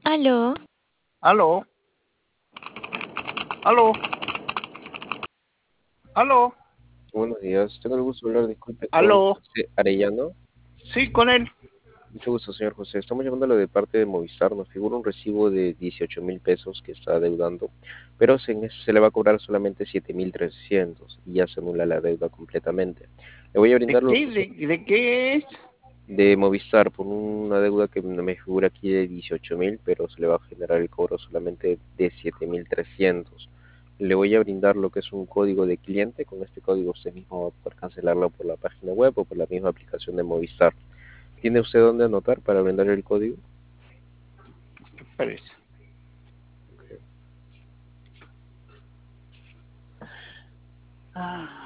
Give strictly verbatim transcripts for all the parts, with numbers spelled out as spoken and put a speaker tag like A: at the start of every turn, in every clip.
A: Aló,
B: Aló, aló, aló,
C: Buenos días, tengo el gusto de hablar, disculpe, con
B: aló.
C: José Arellano.
B: Sí, con él.
C: Mucho gusto, señor José. Estamos llamándolo de parte de Movistar. Nos figura un recibo de dieciocho mil pesos que está adeudando, pero se, se le va a cobrar solamente siete mil trescientos y ya se anula la deuda completamente. Le voy a
B: ¿De
C: brindar lo
B: qué?
C: que es
B: ¿De, de qué es?
C: de Movistar por una deuda que me figura aquí de dieciocho mil, pero se le va a generar el cobro solamente de siete mil trescientos. Le voy a brindar lo que es un código de cliente. Con este código usted mismo va a poder cancelarlo por la página web o por la misma aplicación de Movistar. ¿Tiene usted dónde anotar para brindar el código?
B: ¿Qué parece? Ah.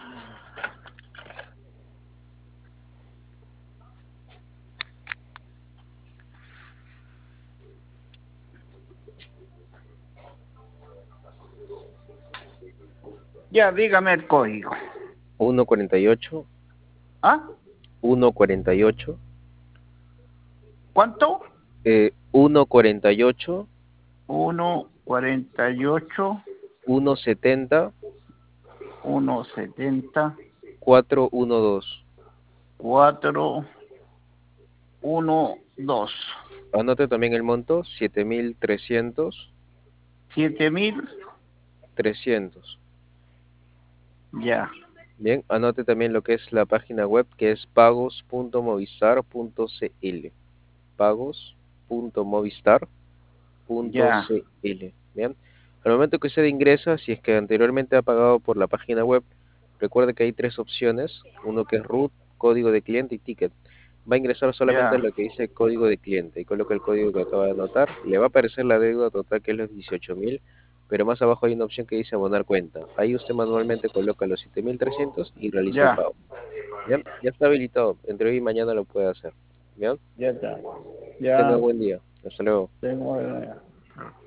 B: Ya, dígame el código.
C: uno cuarenta y ocho,
B: ¿Ah?
C: uno cuarenta y ocho,
B: ¿Cuánto?
C: eh, uno cuarenta y ocho,
B: Uno cuarenta y ocho,
C: uno setenta,
B: uno setenta,
C: cuatro doce.
B: cuatro, uno, dos.
C: Anote también el monto, siete mil trescientos,
B: Siete mil.
C: trescientos.
B: Ya,
C: Bien, anote también lo que es la página web, que es pagos punto movistar punto cl. pagos punto movistar punto
B: ya,
C: cl. Bien, al momento que usted ingresa, si es que anteriormente ha pagado por la página web, recuerde que hay tres opciones, uno que es root, código de cliente y ticket. Va a ingresar solamente a
B: ya,
C: lo que dice código de cliente y coloca el código que acaba de anotar. Le va a aparecer la deuda total, que es los dieciocho mil, pero más abajo hay una opción que dice abonar cuenta. Ahí usted manualmente coloca los siete mil trescientos y realiza el
B: ya,
C: pago. Bien, ya está habilitado. Entre hoy y mañana lo puede hacer. Bien,
B: ya está.
C: tenga
B: Ya,
C: buen día. Hasta luego.
B: tengo.